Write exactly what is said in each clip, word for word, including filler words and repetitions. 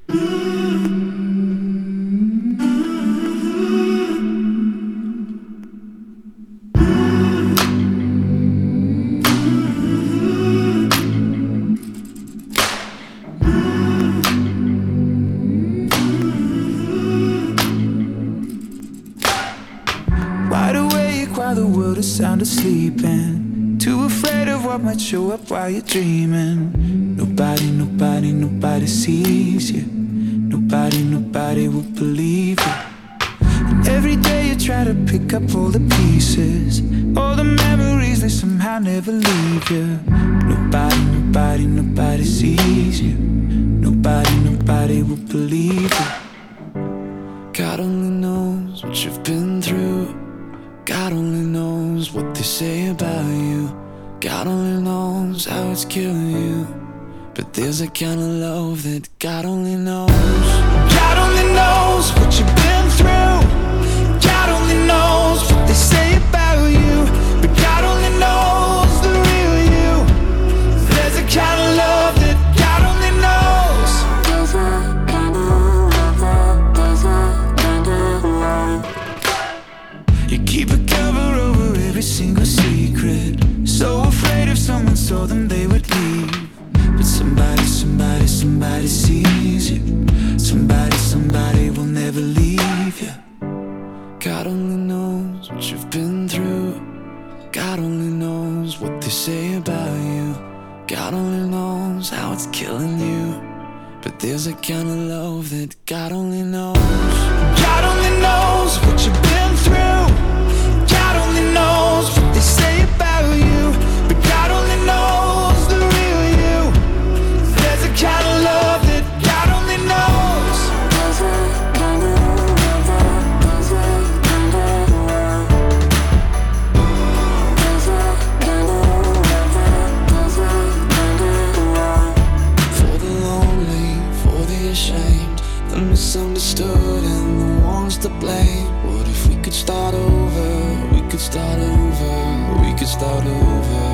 Sound asleep and too afraid of what might show up while you're dreaming. Nobody, nobody, nobody sees you. Nobody, nobody will believe you. And every day you try to pick up all the pieces, all the memories, they somehow never leave you. Nobody, nobody, nobody sees you. Nobody, nobody will believe you. God only knows what you've been through. God only knows what they say about you. God only knows how it's killing you. But there's a kind of love that God only knows. God only knows what you've been through. God only knows what they say about you. But God only knows the real you. There's a kind of love that God only knows. There's a kind of love that, there's a kind of love. You keep a cover over every single secret, so afraid if someone saw them they would leave. But somebody, somebody, somebody sees you. Somebody, somebody will never leave you. God only knows what you've been through. God only knows what they say about you. God only knows how it's killing you. But there's a kind of love that God only knows. God only knows what you've been through. God only knows what they say about you. But God only knows the real you. There's a kind of love that God only knows. There's a kind of love that, there's a kind of love. There's a kind of love that, there's a kind of love. For the lonely, for the ashamed, the misunderstood and the ones to blame. What if we could start over? We could start over. We could start over.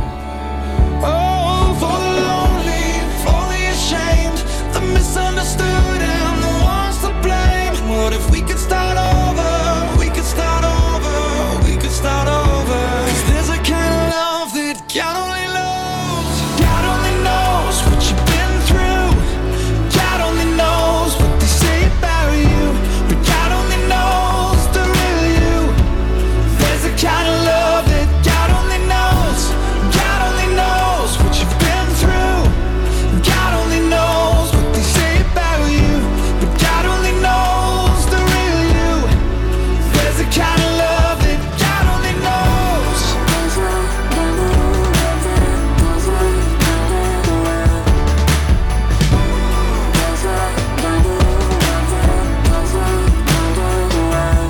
Oh, for the lonely, for the ashamed, the misunderstood and the ones to blame. What if we could start over? We could start over. We could start over. 'Cause there's a kind of love that God only knows. God only knows what you've been through. God only knows what they say about you. But God only knows the real you. There's a kind of love that God only knows. God only knows what you've been through. God only knows what they say about you. But God only knows the real you. There's a kind of love that God only knows. There's a kind of love that, there's a kind of love. There's a kind of love that, there's a kind of love.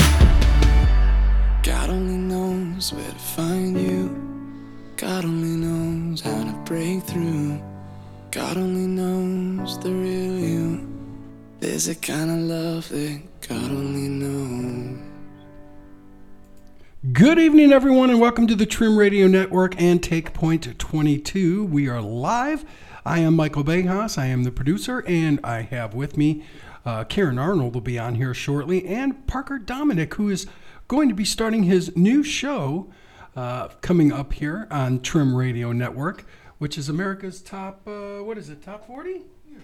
God only knows where to find you. God only knows how to break through. God only knows the real you. There's a kind of love that God only knows. Good evening, everyone, and welcome to the Trim Radio Network and Take Point twenty-two. We are live. I am Michael Bejas. I am the producer, and I have with me uh, Karen Arnold will be on here shortly, and Parker Dominic, who is going to be starting his new show uh, coming up here on Trim Radio Network, which is America's top, uh, what is it, top forty?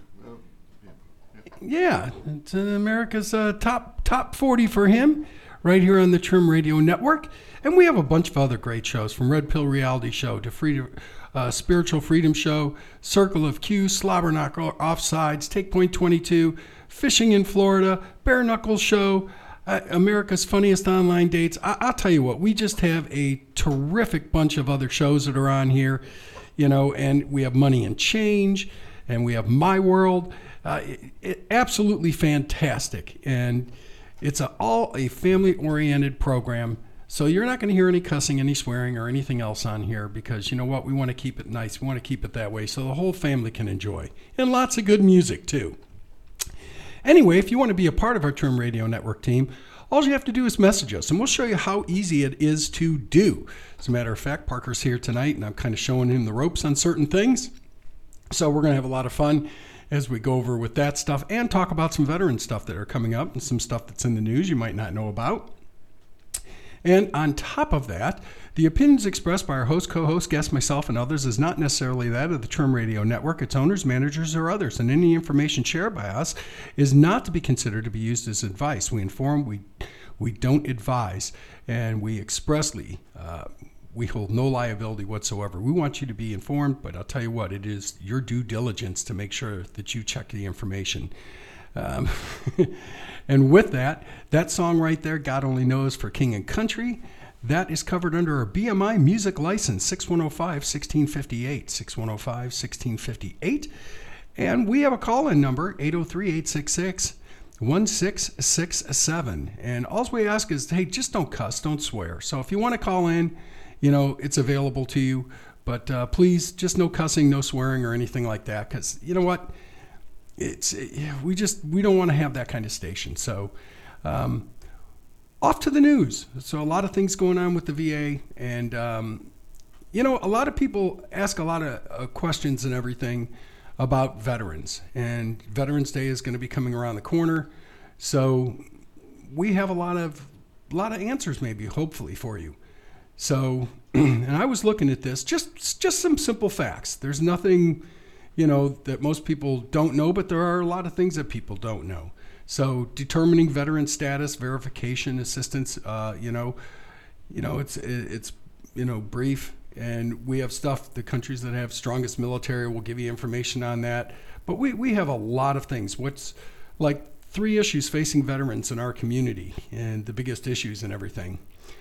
Yeah, it's in America's uh, top top forty for him, right here on the Trim Radio Network. And we have a bunch of other great shows, from Red Pill Reality Show to Freedom, uh, Spiritual Freedom Show, Circle of Q, Slobber Knocker, Offsides, Take Point twenty-two, Fishing in Florida, Bare Knuckles Show, uh, America's Funniest Online Dates. I- I'll tell you what, we just have a terrific bunch of other shows that are on here, you know, and we have Money and Change, and we have My World. Uh, it, it, absolutely fantastic, and it's a, all a family-oriented program, so you're not going to hear any cussing, any swearing, or anything else on here, because you know what, we want to keep it nice, we want to keep it that way so the whole family can enjoy, and lots of good music too. Anyway, if you want to be a part of our Trim Radio Network team, all you have to do is message us, and we'll show you how easy it is to do. As a matter of fact, Parker's here tonight, and I'm kind of showing him the ropes on certain things, so we're going to have a lot of fun. as we go over with that stuff and talk about some veteran stuff that are coming up and some stuff that's in the news you might not know about. And on top of that, the opinions expressed by our host, co-host, guests, myself, and others is not necessarily that of the Trim Radio Network, its owners, managers, or others. And any information shared by us is not to be considered to be used as advice. We inform, we we don't advise, and we expressly uh, we hold no liability whatsoever. We want you to be informed, but I'll tell you what, it is your due diligence to make sure that you check the information. Um, and with that, that song right there, God Only Knows for King and Country, that is covered under a B M I music license, six one oh five, one six five eight, six one oh five, one six five eight. And we have a call-in number, eight oh three, eight six six, one six six seven. And all we ask is, hey, just don't cuss, don't swear. So if you want to call in, you know, it's available to you. But uh, please, just no cussing, no swearing or anything like that. Because you know what? It's we just we don't want to have that kind of station. So um, off to the news. So a lot of things going on with the V A, and um, you know, a lot of people ask a lot of uh, questions and everything about veterans. And Veterans Day is going to be coming around the corner, so we have a lot of a lot of answers, maybe hopefully for you. So, and I was looking at this, just just some simple facts. There's nothing, you know, that most people don't know, but there are a lot of things that people don't know. So determining veteran status, verification, assistance, uh, you know, you know, it's, it's, you know, brief, and we have stuff, the countries that have strongest military will give you information on that. But we, we have a lot of things. What's like three issues facing veterans in our community and the biggest issues and everything.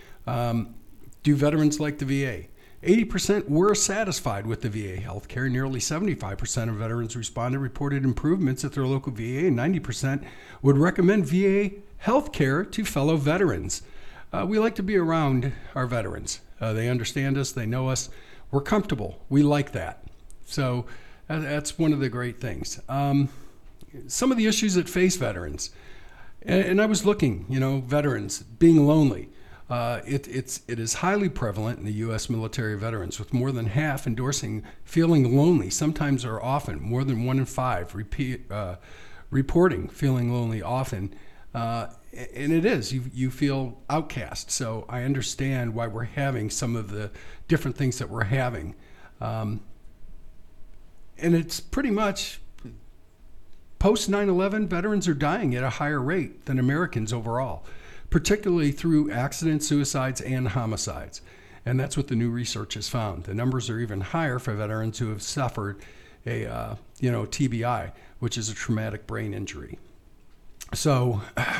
Um, do veterans like the V A? eighty percent were satisfied with the V A healthcare. Nearly seventy-five percent of veterans responded reported improvements at their local V A, and ninety percent would recommend V A healthcare to fellow veterans. Uh, we like to be around our veterans. Uh, they understand us. They know us. We're comfortable. We like that. So uh, that's one of the great things. Um, some of the issues that face veterans. And, and I was looking, you know, veterans being lonely. Uh, it, it's, it is highly prevalent in the U S military veterans, with more than half endorsing feeling lonely, sometimes or often, more than one in five repeat, uh, reporting feeling lonely often. Uh, and it is, you, you feel outcast. So I understand why we're having some of the different things that we're having. Um, and it's pretty much post nine eleven, veterans are dying at a higher rate than Americans overall, particularly through accidents, suicides, and homicides. And that's what the new research has found. The numbers are even higher for veterans who have suffered a, uh, you know, T B I, which is a traumatic brain injury. So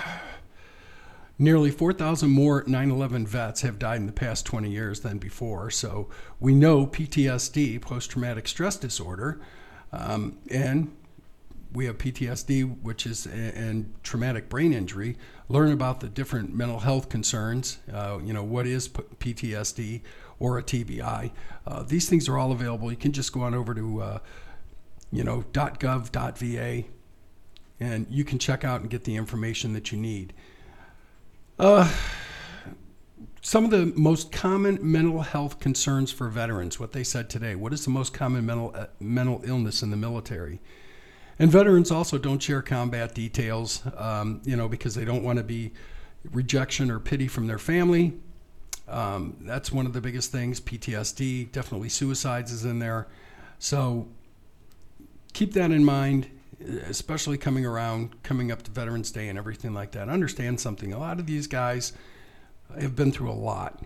nearly four thousand more nine eleven vets have died in the past twenty years than before. So we know P T S D, post-traumatic stress disorder, um, and we have P T S D, which is and traumatic brain injury. Learn about the different mental health concerns. Uh, you know, what is P T S D or a T B I? Uh, these things are all available. You can just go on over to, uh, you know, .gov dot V A, and you can check out and get the information that you need. Uh, some of the most common mental health concerns for veterans, what they said today. What is the most common mental uh, mental illness in the military? And veterans also don't share combat details, um, you know, because they don't want to be rejection or pity from their family. Um, that's one of the biggest things. P T S D, definitely suicides is in there. So keep that in mind, especially coming around, coming up to Veterans Day and everything like that. Understand something. A lot of these guys have been through a lot.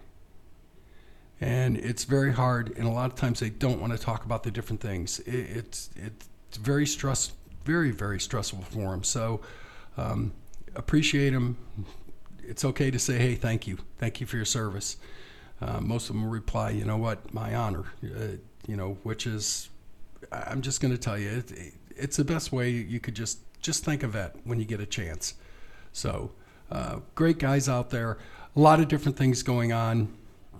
And it's very hard, and a lot of times they don't want to talk about the different things. It, it's, it's very stressful. Very, very stressful for them. So um, appreciate them. It's okay to say, hey, thank you. Thank you for your service. Uh, most of them will reply, you know what, my honor, uh, you know, which is, I'm just going to tell you, it, it, it's the best way you could just, just think of that when you get a chance. So uh, great guys out there. A lot of different things going on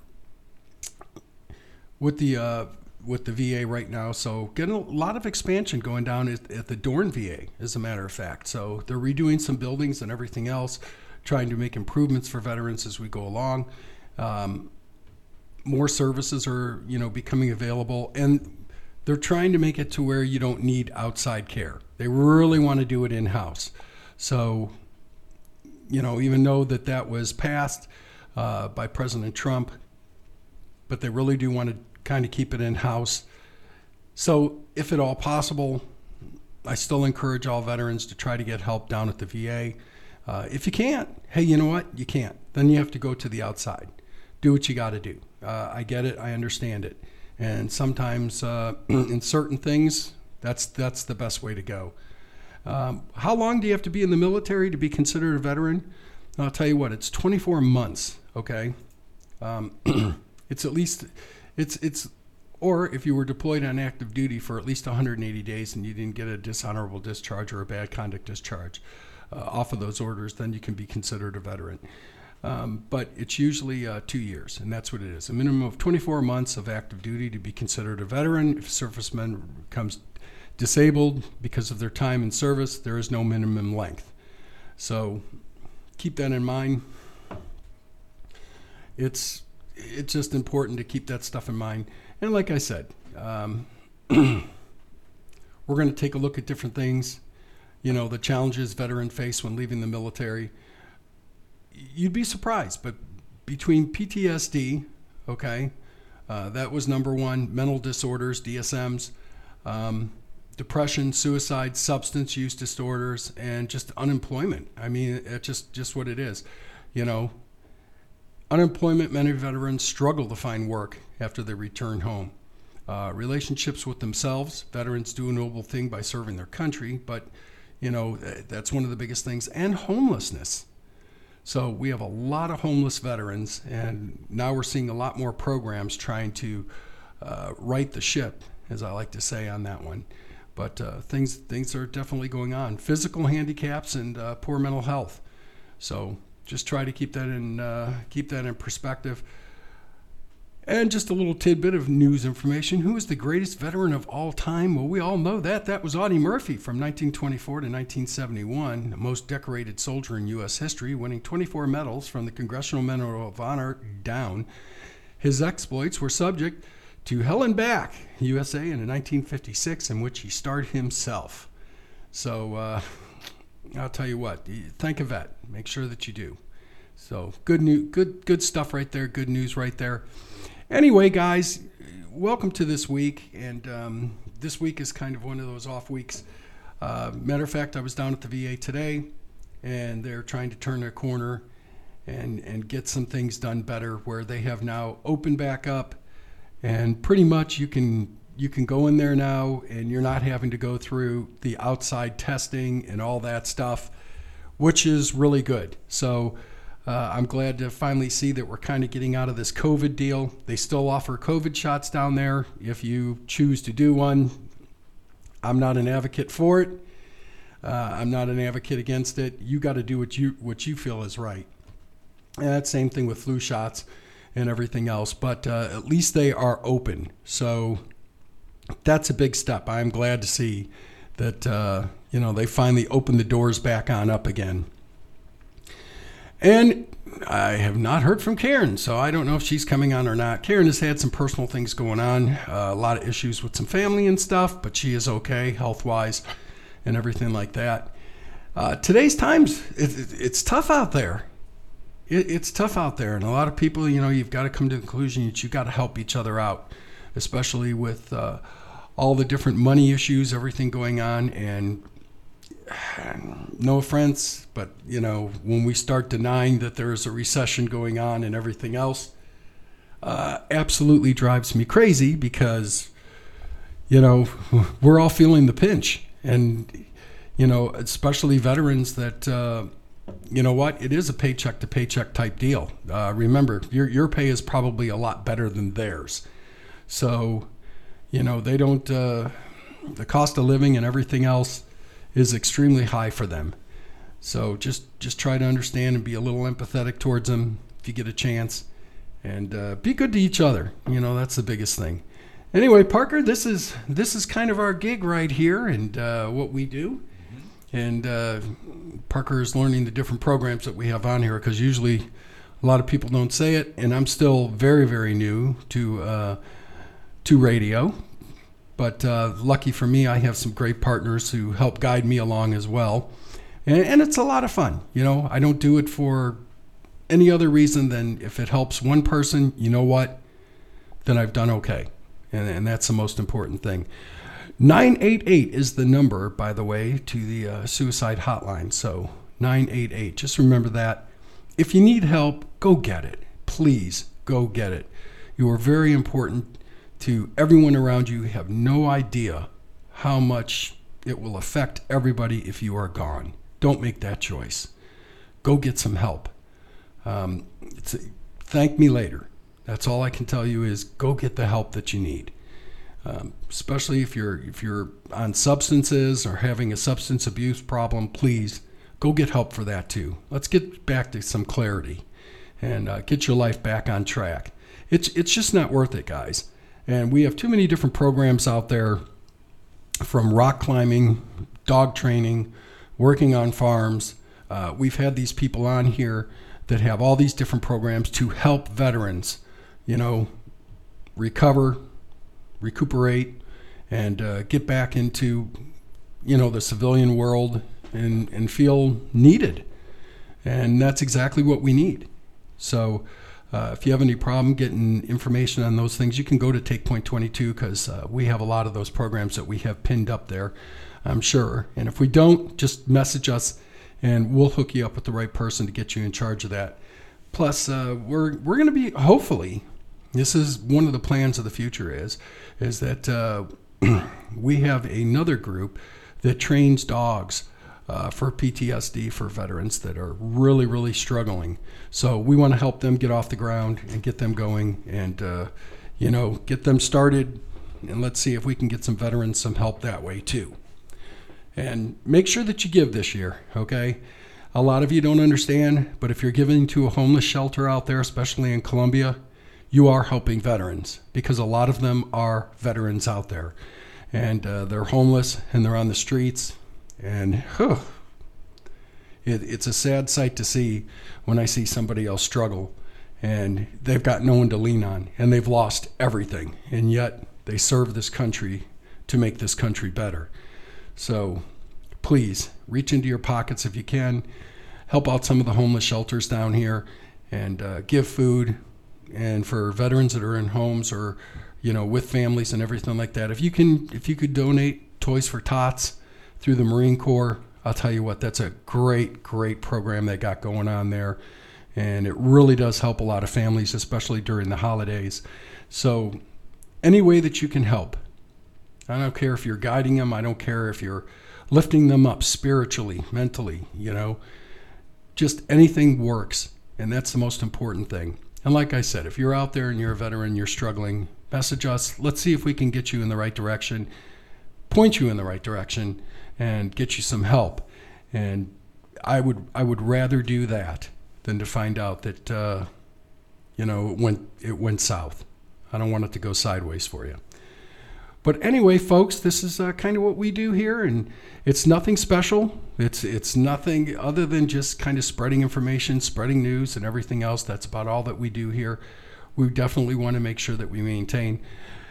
with the uh, with the V A right now. So getting a lot of expansion going down at, at the Dorn V A, as a matter of fact. So they're redoing some buildings and everything else, trying to make improvements for veterans as we go along. Um, more services are, you know, becoming available. And they're trying to make it to where you don't need outside care. They really want to do it in-house. So, you know, even though that that was passed uh, by President Trump, but they really do want to kind of keep it in-house. So if at all possible, I still encourage all veterans to try to get help down at the V A. Uh, if you can't, hey, you know what? You can't. Then you have to go to the outside. Do what you got to do. Uh, I get it. I understand it. And sometimes uh, in certain things, that's that's the best way to go. Um, how long do you have to be in the military to be considered a veteran? I'll tell you what, it's twenty-four months, okay? Um, it's at least, it's, it's, or if you were deployed on active duty for at least one hundred eighty days and you didn't get a dishonorable discharge or a bad conduct discharge uh, off of those orders, then you can be considered a veteran. Um, but it's usually uh, two years, and that's what it is. A minimum of twenty-four months of active duty to be considered a veteran. If a serviceman becomes disabled because of their time in service, there is no minimum length. So keep that in mind. It's it's just important to keep that stuff in mind. And like I said, um, we're going to take a look at different things. You know, the challenges veterans face when leaving the military. You'd be surprised, but between P T S D, okay, uh, that was number one, mental disorders, D S Ms, um, depression, suicide, substance use disorders, and just unemployment. I mean, it's just, just what it is. You know, unemployment, many veterans struggle to find work after they return home. Uh, relationships with themselves, veterans do a noble thing by serving their country, but, you know, that's one of the biggest things. And homelessness. So we have a lot of homeless veterans, and now we're seeing a lot more programs trying to uh, right the ship, as I like to say on that one. But uh, things things are definitely going on. Physical handicaps and uh, poor mental health. So just try to keep that in uh, keep that in perspective. And just a little tidbit of news information. Who is the greatest veteran of all time? Well, we all know that. That was Audie Murphy from nineteen twenty-four to nineteen seventy-one, the most decorated soldier in U S history, winning twenty-four medals from the Congressional Medal of Honor down. His exploits were subject to Hell and Back, U S A, in nineteen fifty-six, in which he starred himself. So uh, I'll tell you what, thank a vet. Make sure that you do. So good new, good, good stuff right there. Good news right there. Anyway, guys, welcome to this week, and um, this week is kind of one of those off weeks. Uh, matter of fact, I was down at the V A today, and they're trying to turn their corner and, and get some things done better, where they have now opened back up, and pretty much you can you can go in there now, and you're not having to go through the outside testing and all that stuff, which is really good. So Uh, I'm glad to finally see that we're kind of getting out of this COVID deal. They still offer COVID shots down there if you choose to do one. I'm not an advocate for it. Uh, I'm not an advocate against it. You got to do what you what you feel is right. And that's same thing with flu shots and everything else. But uh, at least they are open. So that's a big step. I'm glad to see that uh, you know they finally opened the doors back on up again. And I have not heard from Karen, so I don't know if she's coming on or not. Karen has had some personal things going on, uh, a lot of issues with some family and stuff, but she is okay health-wise and everything like that. Uh, today's times, it, it, it's tough out there. It, it's tough out there, and a lot of people, you know, you've got to come to the conclusion that you've got to help each other out, especially with uh, all the different money issues, everything going on, and no offense, but, you know, when we start denying that there is a recession going on and everything else, uh, absolutely drives me crazy because, you know, we're all feeling the pinch. And, you know, especially veterans that, uh, you know what, it is a paycheck to paycheck type deal. Uh, remember, your your pay is probably a lot better than theirs. So, you know, they don't, uh, the cost of living and everything else is extremely high for them. So just just try to understand and be a little empathetic towards them if you get a chance, and uh, be good to each other. You know, that's the biggest thing. Anyway, Parker, this is this is kind of our gig right here, and uh, what we do. Mm-hmm. And uh, Parker is learning the different programs that we have on here, because usually a lot of people don't say it, and I'm still very very new to uh, to radio. But uh, lucky for me, I have some great partners who help guide me along as well. And, and it's a lot of fun. You know, I don't do it for any other reason than if it helps one person, you know what, then I've done okay. And, and that's the most important thing. nine eight eight is the number, by the way, to the uh, suicide hotline. So nine eight eight, just remember that. If you need help, go get it. Please go get it. You are very important to everyone around you. You have no idea how much it will affect everybody if you are gone. Don't make that choice. Go get some help. Um, it's a, thank me later. That's all I can tell you is go get the help that you need. Um, especially if you're if you're on substances or having a substance abuse problem, please go get help for that too. Let's get back to some clarity and uh, get your life back on track. It's it's just not worth it, guys. And we have too many different programs out there, from rock climbing, dog training, working on farms. Uh, we've had these people on here that have all these different programs to help veterans, you know, recover, recuperate, and uh, get back into, you know, the civilian world and, and feel needed. And that's exactly what we need. So uh, if you have any problem getting information on those things, you can go to Take Point twenty-two, because uh, we have a lot of those programs that we have pinned up there, I'm sure. And if we don't, just message us and we'll hook you up with the right person to get you in charge of that. Plus, uh, we're we're going to be, hopefully, this is one of the plans of the future is, is that uh, we have another group that trains dogs uh, for P T S D for veterans that are really, really struggling. So we want to help them get off the ground and get them going and, uh, you know, get them started. And let's see if we can get some veterans some help that way too. And make sure that you give this year, okay? A lot of you don't understand, but if you're giving to a homeless shelter out there, especially in Columbia, you are helping veterans, because a lot of them are veterans out there. And uh, they're homeless and they're on the streets. And whew, it, it's a sad sight to see when I see somebody else struggle and they've got no one to lean on and they've lost everything. And yet they serve this country to make this country better. So please reach into your pockets if you can. Help out some of the homeless shelters down here and uh, give food. And for veterans that are in homes or, you know, with families and everything like that, if you can, if you could donate Toys for Tots through the Marine Corps, I'll tell you what, that's a great, great program they got going on there. And it really does help a lot of families, especially during the holidays. So any way that you can help. I don't care if you're guiding them. I don't care if you're lifting them up spiritually, mentally, you know. Just anything works, and that's the most important thing. And like I said, if you're out there and you're a veteran, you're struggling, message us. Let's see if we can get you in the right direction, point you in the right direction, and get you some help. And I would I would rather do that than to find out that, uh, you know, it went, it went south. I don't want it to go sideways for you. But anyway, folks, this is uh, kind of what we do here, and it's nothing special. It's it's nothing other than just kind of spreading information, spreading news, and everything else. That's about all that we do here. We definitely want to make sure that we maintain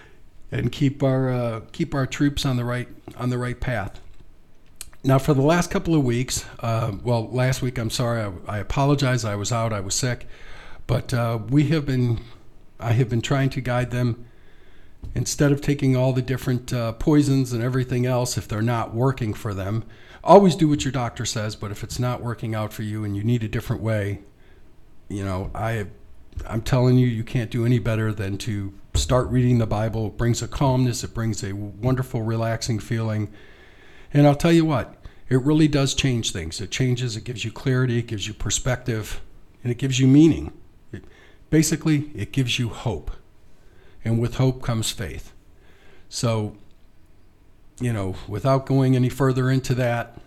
and keep our uh, keep our troops on the right on the right path. Now, for the last couple of weeks, uh, well, last week, I'm sorry, I, I apologize. I was out. I was sick, but uh, we have been. I have been trying to guide them. Instead of taking all the different uh, poisons and everything else, if they're not working for them, always do what your doctor says. But if it's not working out for you and you need a different way, you know, I, I'm telling you, you can't do any better than to start reading the Bible. It brings a calmness. It brings a wonderful, relaxing feeling. And I'll tell you what, it really does change things. It changes. It gives you clarity. It gives you perspective. And it gives you meaning. It, basically, it gives you hope. And with hope comes faith. So, you know, without going any further into that,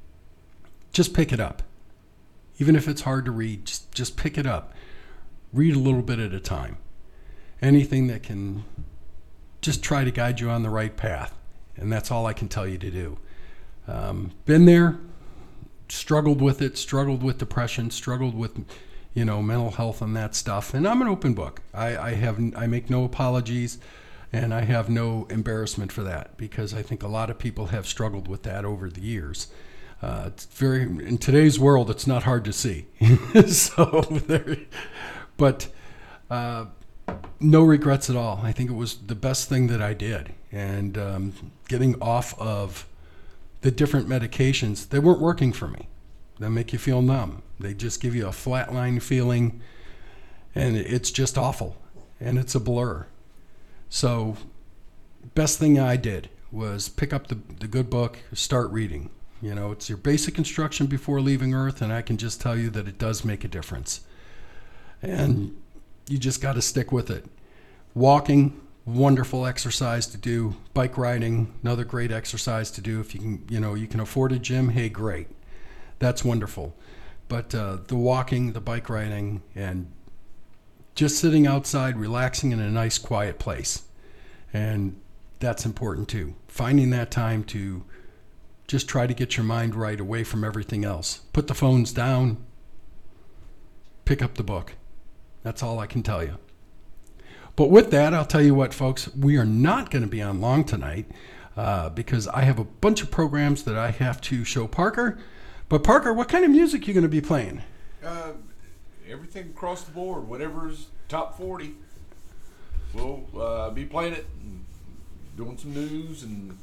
just pick it up. Even if it's hard to read, just, just pick it up. Read a little bit at a time. Anything that can just try to guide you on the right path. And that's all I can tell you to do. Um, been there, struggled with it, struggled with depression, struggled with, you know, mental health and that stuff. And I'm an open book. I, I have, I make no apologies. And I have no embarrassment for that because I think a lot of people have struggled with that over the years. Uh, it's very in today's world, it's not hard to see. so, there, but uh, no regrets at all. I think it was the best thing that I did. And um, getting off of the different medications, they weren't working for me. They make you feel numb. They just give you a flatline feeling, and it's just awful, and it's a blur. So, best thing I did was pick up the, the good book, start reading. You know, it's your basic instruction before leaving Earth, and I can just tell you that it does make a difference. And you just got to stick with it. Walking, wonderful exercise to do. Bike riding, another great exercise to do. If you can, you know, you can afford a gym, hey, great. That's wonderful. But uh, the walking, the bike riding, and just sitting outside, relaxing in a nice, quiet place. And that's important too. Finding that time to just try to get your mind right away from everything else. Put the phones down. Pick up the book. That's all I can tell you. But with that, I'll tell you what, folks, we are not going to be on long tonight uh, because I have a bunch of programs that I have to show Parker. But Parker, what kind of music are you going to be playing? Uh, everything across the board, whatever's top forty. We'll uh, be playing it, and doing some news and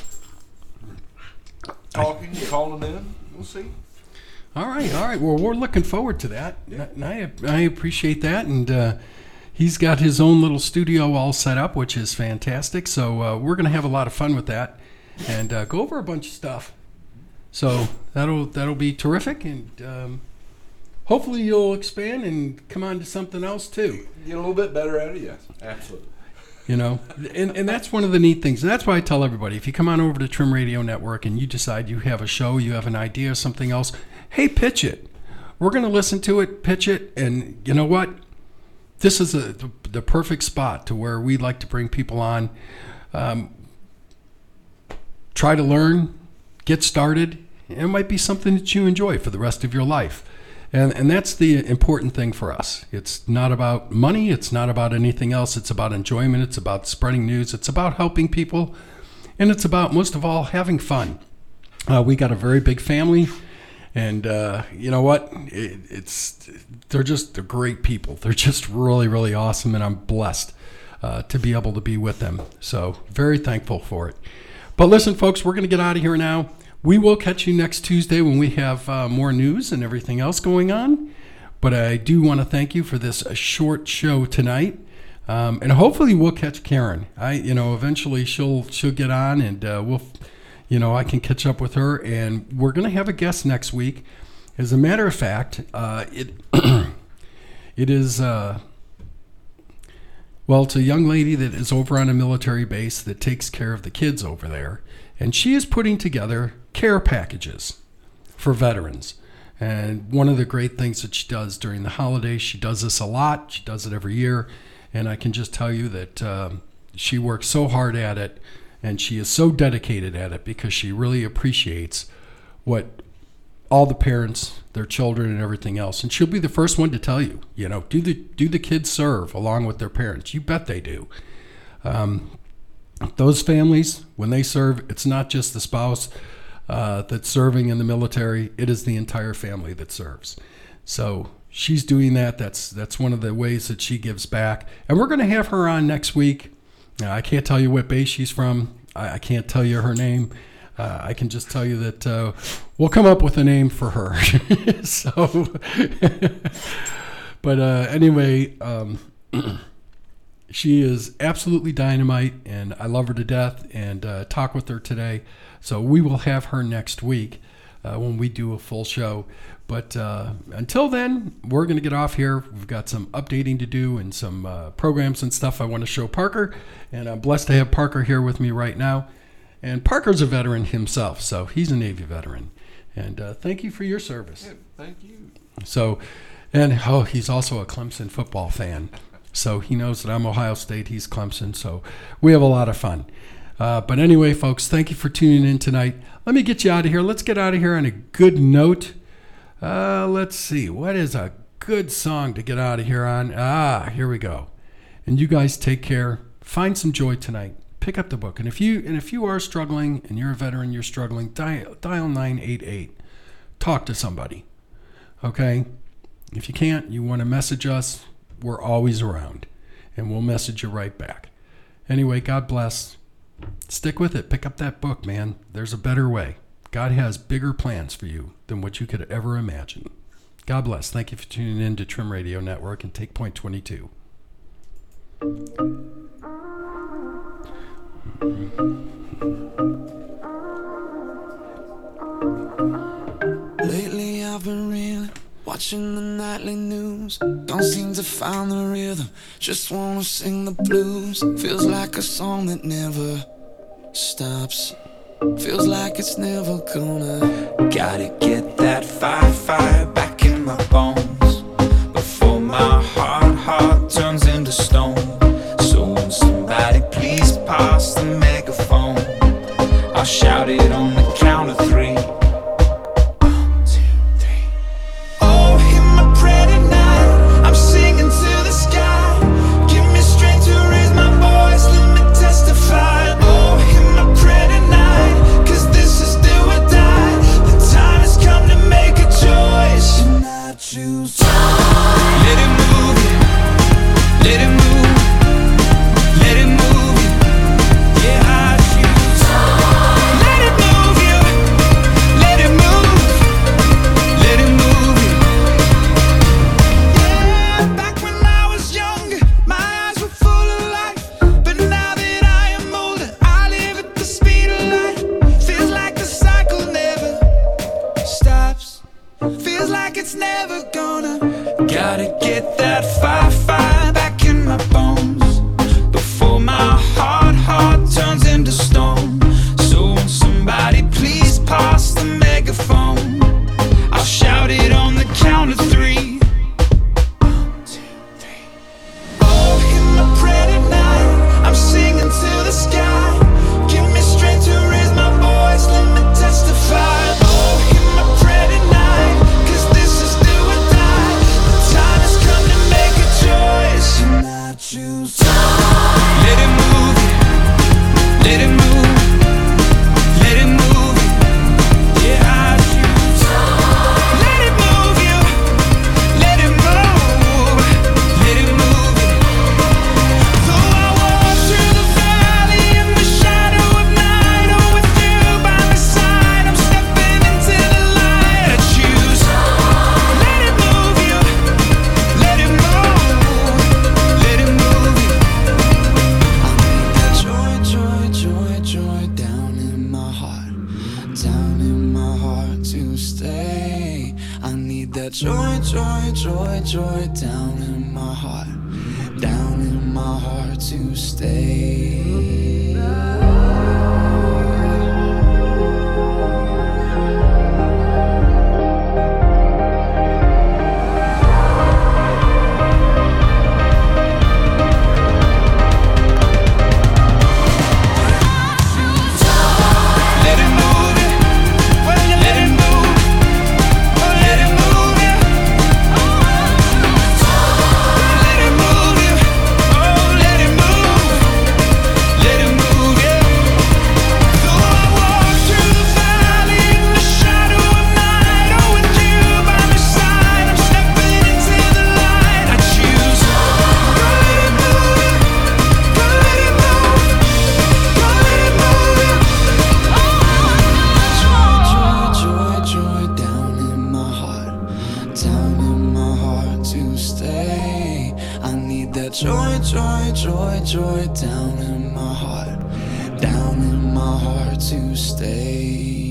talking, calling in. We'll see. All right, all right. Well, we're looking forward to that. Yeah. And I, I appreciate that. And uh, he's got his own little studio all set up, which is fantastic. So uh, we're going to have a lot of fun with that and uh, go over a bunch of stuff. So that'll that'll be terrific. And um, hopefully you'll expand and come on to something else too. Get a little bit better at it, yes. Absolutely. You know, and, and that's one of the neat things. And that's why I tell everybody, if you come on over to Trim Radio Network and you decide you have a show, you have an idea, something else, hey, pitch it. We're going to listen to it, pitch it, and you know what? This is a, the, the perfect spot to where we like to bring people on. Um, try to learn, get started. It might be something that you enjoy for the rest of your life. And and that's the important thing for us. It's not about money. It's not about anything else. It's about enjoyment. It's about spreading news. It's about helping people. And it's about, most of all, having fun. Uh, we got a very big family. And uh, you know what? It, it's they're just they're great people. They're just really, really awesome. And I'm blessed uh, to be able to be with them. So very thankful for it. But listen, folks, we're going to get out of here now. We will catch you next Tuesday when we have uh, more news and everything else going on. But I do want to thank you for this uh, short show tonight, um, and hopefully we'll catch Karen. I, you know, eventually she'll she'll get on, and uh, we'll, you know, I can catch up with her, and we're gonna have a guest next week. As a matter of fact, uh, it it is uh, well, it's a young lady that is over on a military base that takes care of the kids over there, and she is putting together care packages for veterans. And one of the great things that she does during the holidays, she does this a lot. She does it every year. And I can just tell you that um, she works so hard at it, and she is so dedicated at it because she really appreciates what all the parents, their children, and everything else. And she'll be the first one to tell you, you know, do the do the kids serve along with their parents? You bet they do. Um, those families, when they serve, it's not just the spouse Uh, that's serving in the military. It is the entire family that serves. So she's doing that. That's that's one of the ways that she gives back. And we're going to have her on next week. Now, I can't tell you what base she's from. I, I can't tell you her name. Uh, I can just tell you that uh, we'll come up with a name for her. so, but uh, anyway, um, she is absolutely dynamite, and I love her to death, and uh, talk with her today. So we will have her next week uh, when we do a full show. But uh, until then, we're going to get off here. We've got some updating to do and some uh, programs and stuff I want to show Parker. And I'm blessed to have Parker here with me right now. And Parker's a veteran himself, so he's a Navy veteran. And uh, thank you for your service. Yeah, thank you. So, and oh, he's also a Clemson football fan. So he knows that I'm Ohio State, he's Clemson. So we have a lot of fun. Uh, but anyway, folks, thank you for tuning in tonight. Let me get you out of here. Let's get out of here on a good note. Uh, let's see. What is a good song to get out of here on? Ah, here we go. And you guys take care. find some joy tonight. Pick up the book. And if you and if you are struggling and you're a veteran, you're struggling, dial, dial nine eight eight. Talk to somebody. Okay? If you can't, you want to message us, we're always around. And we'll message you right back. Anyway, God bless. Stick with it. Pick up that book, man. There's a better way. God has bigger plans for you than what you could ever imagine. God bless. Thank you for tuning in to Trim Radio Network and Take Point twenty-two. Lately I've been reeling, watching the nightly news. Don't seem to find the rhythm, just wanna sing the blues. Feels like a song that never stops, feels like it's never gonna. Gotta get that fire, fire back in my bones before my heart, heart turns into stone. So when somebody please pass the megaphone, I'll shout it on the count of three. One, two, three. Oh, hear my prayer tonight, I'm singing to the sky. Give me strength to raise my voice, let me testify. Oh, hear my prayer tonight, cause this is do or die. The time has come to make a choice, and I choose to let it move you, let it move, let it move you. Yeah, I choose to let it move you, let it move, let it move you. Yeah, back when I was younger, my eyes were full of life, but now that I am older, I live at the speed of light. Feels like the cycle never stops, feels like it's never gonna. Gotta get that fire, fire back in my bones before my heart, heart turns into stone. So when somebody please pass the megaphone, I'll shout it on the count of three. One, two, three. Oh, hear my prayer tonight, I'm singing to the sky. Give me strength to raise my voice, let me testify. Oh, hear my prayer tonight, cause this is do or die. The time has come to make a choice, and I choose to let it move you, let it move, let it move you. Yeah, I choose to let it move you, let it move, let it move you. Though I walk through the valley in the shadow of night, oh, with you by my side, I'm stepping into the light. I choose to let it move you, let it move, let it move you. I need that joy, joy, joy, joy down in my heart, down in my heart to stay. I need that joy, joy, joy, joy down in my heart, down in my heart to stay. Let it move you, well, you let it move, oh, let it move you. Let it move you, oh, let it move, let it move you. Though I walk through the valley in the shadow of night, oh, with you by my side, I'm stepping into the light. I choose to go let it move you, go let it move, go let it move you. Joy, joy, joy down in my heart, down in my heart to stay. I need that joy, joy, joy, joy down in my heart, down in my heart to stay.